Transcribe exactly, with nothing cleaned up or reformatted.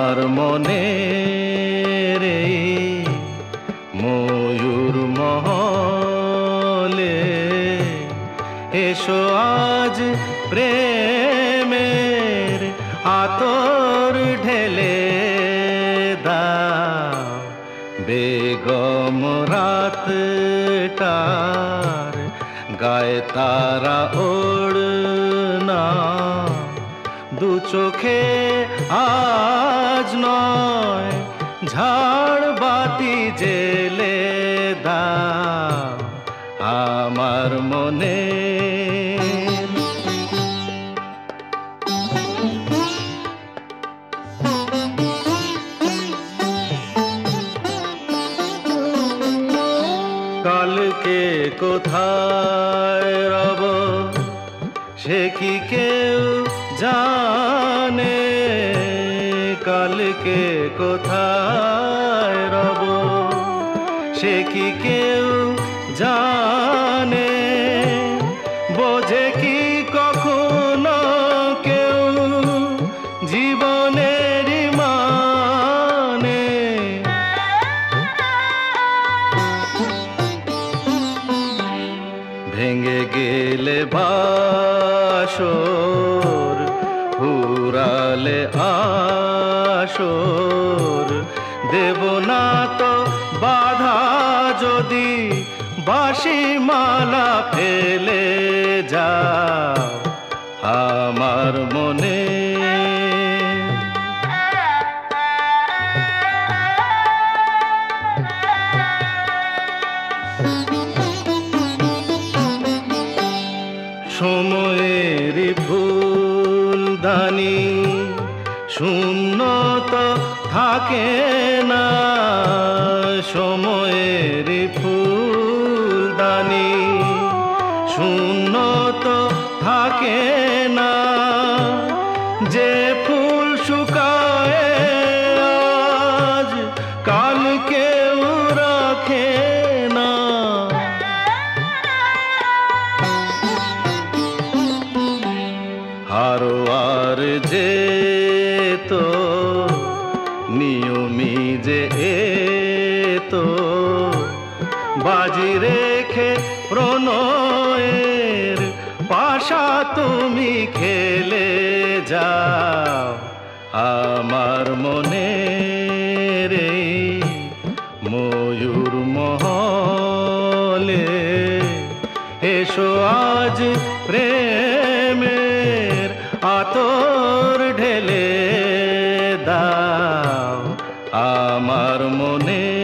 আমার মনে রে ময়ূর মহলে এসো আজ প্রেমের আতর ঢেলে দাও বেগম রাতটার গায়ে তারা ওড়না দু চোখে আজ নয় ঝাড় বাতি জেলে দাও আমার মনে কালকে কোথায় রব সে কি কেউ জানে কালকে কোথায় রব সে কি কেউ জানে বোঝে কি কখনো কেউ জীবনের মানে ভেঙে গেলে বাসর ফুরালে আসর দেব না তো বাধা যদি বাঁশি মালা ফেলে যাও আমার মনে সময়ের ফুলদানি শূন্য তো থাকে না সময়ের ফুলদানি শূন্য তো থাকে না যে ফুল শুকায় আজ কাল কেউ রাখে না হারোয়ার যে তো নিয়মি যে এ তো বাজি রেখে প্রণয়ের পাশা তুমি খেলে যাও আমার মনে রে ময়ূর মহলে এসো আজ প্রেমের আতর ঢেলে দাও আমার মনে